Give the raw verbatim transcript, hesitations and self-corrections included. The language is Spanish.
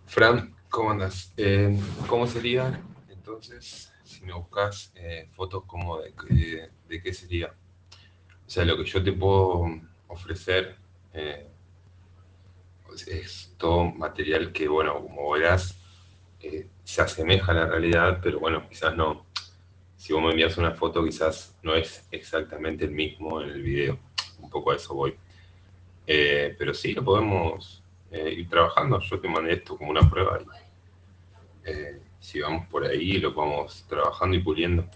Fran, ¿cómo andas? Eh, ¿cómo sería entonces si me buscas eh, fotos como de, qué- de qué sería? O sea, lo que yo te puedo ofrecer eh, pues, es todo material que, bueno, como verás, eh, se asemeja a la realidad, pero bueno, quizás no. Si vos me envías una foto, quizás no es exactamente el mismo en el video. Un poco a eso voy. Eh, pero sí, lo podemos eh, ir trabajando. Yo te mandé esto como una prueba. Y, eh, si vamos por ahí, lo vamos trabajando y puliendo.